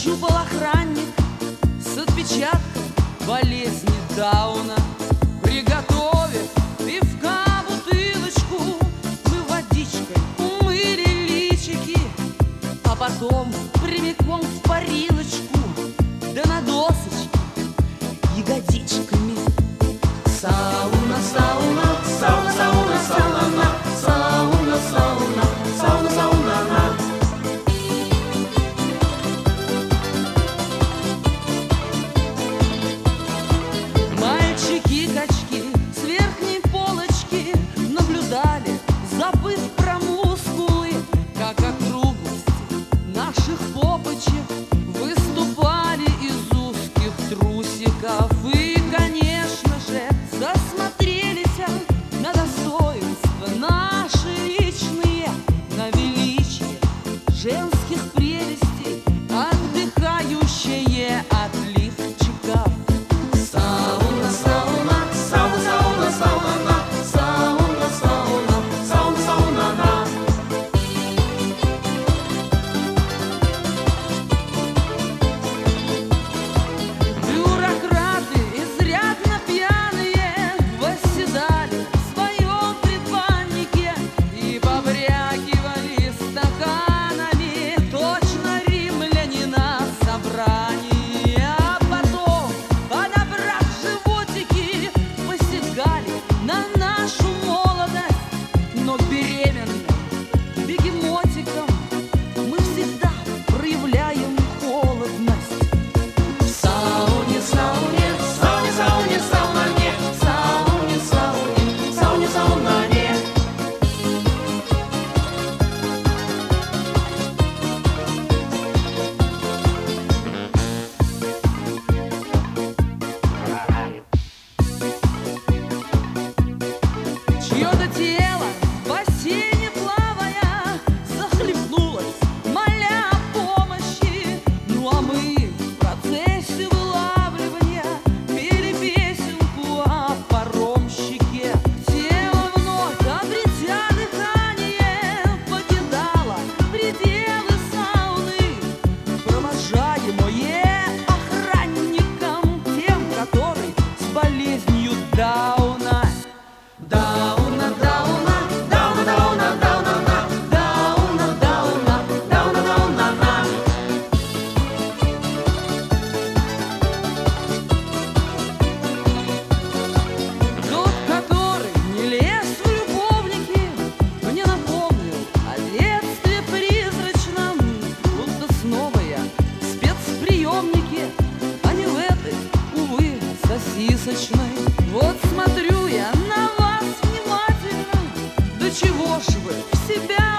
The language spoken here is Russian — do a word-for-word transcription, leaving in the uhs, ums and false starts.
Нащупал охранник с отпечатком болезни Дауна. Приготовив пивка бутылочку, мы водичкой умыли личики, а потом прямиком в парилочку, да на досочке ягодичками. Сауна, сауна, сауна, сауна, сауна, сауна, сауна, сауна, сауна. Мальчики-качки с верхней полочки наблюдали, забыв про мускулы, как округлости наших попочек выступали из узких трусиков. И, конечно же, засмотрелись на достоинства наши личные, на величие женских прелестей, отдыхающие от лифчиков. Сауна, сауна, сауна, сауна, сауна, сауна, сауна, сауна, сауна. Бюрократы, изрядно пьяные, восседали в своем предбаннике и побрякивали стаканами, точно римляне на собрании. А потом, подобрав животики, посягали на нашу молодость. Но беременным бегемотиком мы всегда проявляем холодность. В сауне, сауне, сауне, сауне, сауне, сауне, сауне, сауне, сауне. Чье-то тело в бассейне плавая захлебнулось, моля о помощи. Ну а мы в процессе вылавливания пели песенку о паромщике. Тело вновь, обретя дыхание, покидало пределы сауны, провожаемое охранником, тем, который с болезнью Дауна. Дауна, Дауна, Дауна, Дауна, Дауна, Дауна, Дауна, Дауна, Дауна. Тот, который не лез в любовники, мне напомнил о детстве призрачном, будто снова я в спецприемнике, а не в этой, увы, сосисочной. Вот смотрю я на вас внимательно, да чего ж вы в себя